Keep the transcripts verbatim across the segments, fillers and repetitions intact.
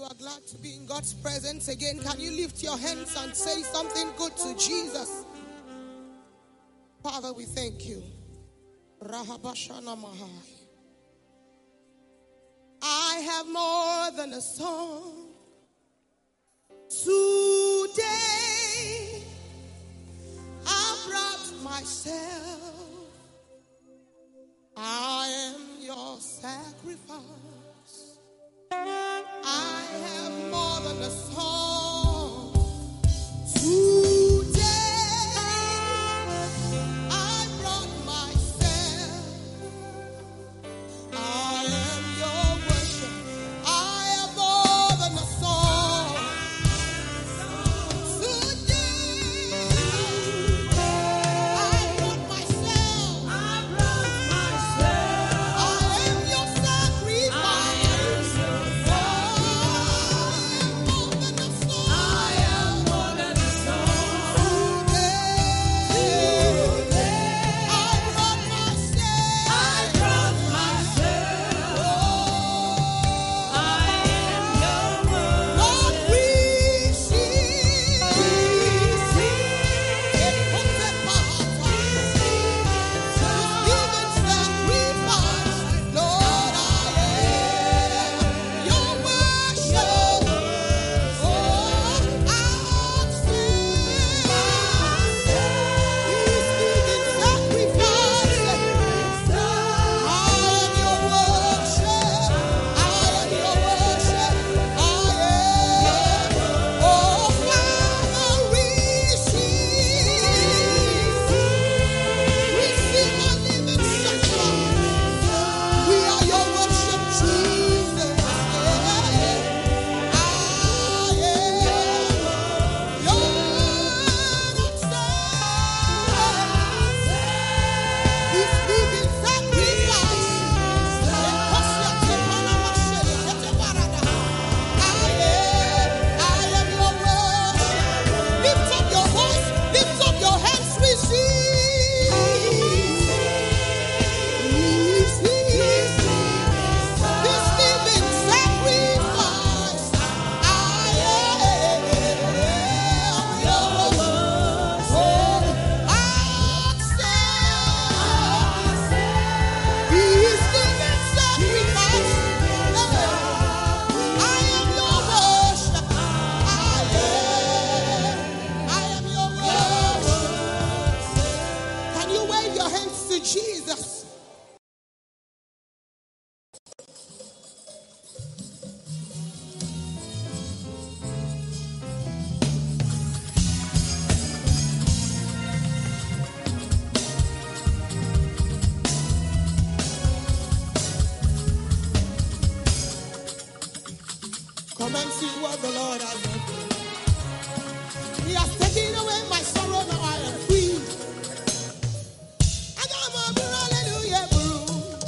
are glad to be in God's presence again, can you lift your hands and say something good to Jesus? Father, we thank you. Rahabashana Mahai. I have more than a song. Today, I brought myself. I am your sacrifice. I have more than a song. Today, I brought myself. I am your worship. I am more than a song. Today, I brought myself. I brought myself. I am your sacrifice. I am more than a song. I am more than a song. Today, I brought myself. I brought myself. I am your word. Lord, receive. It puts a power. Even sacrifice. Lord, I am your worship. Oh, I He's giving sacrifice. I am your worship. I am your worship. I am. Oh, Father, receive. Receive my living sacrifice. We are your worship, Jesus. I am your He's giving sacrifice. I am, I am your worship. Lift up your voice, lift up your hands, receive. Receive this living sacrifice. I am your worship. Accept. He's living sacrifice. I am your worship. I am. I am your worship. Can you wave your hands to Jesus? Come and see what the Lord has done. He has taken away my sorrow, now I am free. I got my hallelujah, bro.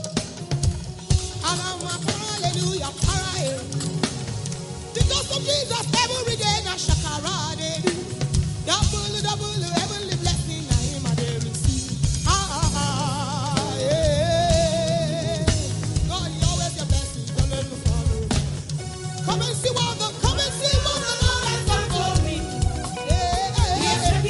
I got my hallelujah, parade. Because of Jesus, every day I shakarade. Double, double, heavenly blessing, I am a day receive. Ah, ah, ah, yeah. God, you always your blessing, don't let me follow. Come and see what the, come and see what the Lord has done for me. Yeah, yeah, yeah.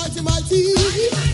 mighty, mighty.